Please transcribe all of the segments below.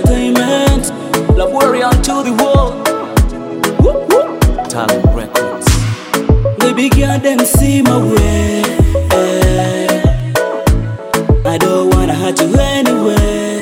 entertainment, Laborian to the world. Whoop, whoop. Talent Records. Baby girl, them see my way. I don't wanna hurt you anyway.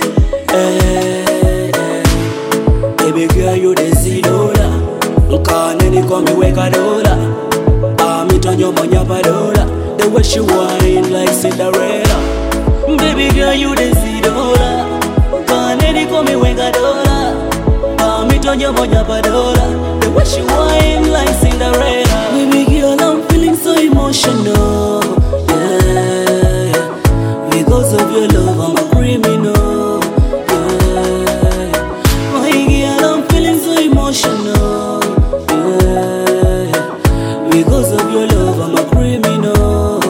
Baby girl, you the see dollar. Nkaneni komi weka dola. Amitonyo monya padola. The way she whine like Cinderella. Baby girl, you the see dollar. Nkaneni komi weka dola. Amitonyo monya padola. The way she whine like Cinderella. Baby girl, I'm feeling so emotional. Yeah. Because of your love, I'm a criminal. Yeah. My girl, I'm feeling so emotional. Yeah. Because of your love, I'm a criminal.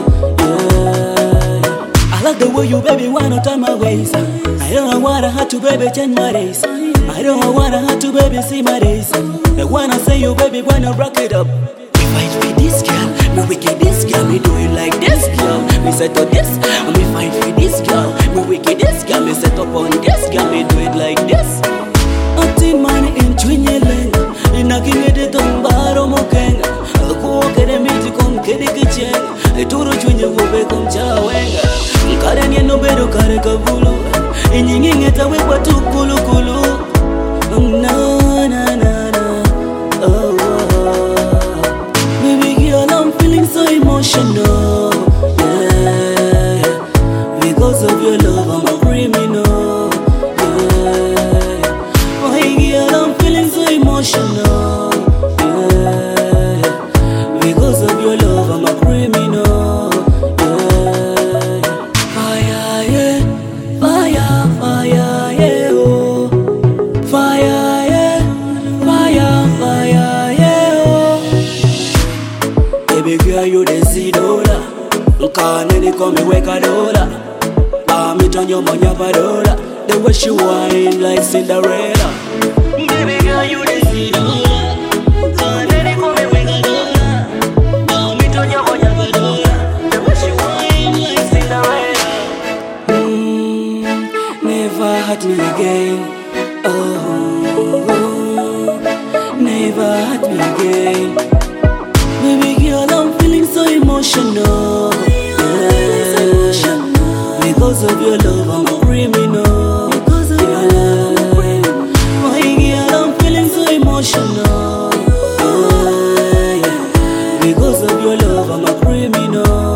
Yeah. I like the way you, baby, wanna turn my ways. I don't wanna have to, baby, change my days. I don't wanna have to, baby, see my days. I wanna say you, baby, wanna rock it up. Me fight with this girl, me wicked this girl, me do it like this girl. Me set up this, me fight with this girl, me wicked this girl, me set up on this girl, me do it like this. Acting money in Twinyeleng, in a king at the Tombaro Mokenga. I'll go get a meeting come get a kitchen. I told you when you go back on Chawenga. Karanya no bedo karekabulu, and yinging it away but to Kulu Kulu. No, no, no, no. Oh, oh. Baby girl, I'm feeling so emotional. Yeah. Because of your love, I'm a criminal. Yeah. My girl, I'm feeling so emotional. Yeah. Because of your love, I'm a criminal. Yeah. Fire, yeah. Fire, fire, yeah. Oh. Fire, yeah. Fire, fire, yeah. Oh. Baby girl, you the see dollar. Nkaneni komi weka dola. Amitonyo monya padola. The way she whine like Cinderella. Baby girl, you the see dollar. Nkaneni komi weka dola. Amitonyo monya padola. The way she whine like Cinderella. Never hurt me again. Oh, never hurt me again. Baby girl, I'm feeling so emotional. Yeah. Because of your love, I'm a criminal. Because of your love, my girl, I'm feeling so emotional. Yeah. Because of your love, I'm a criminal.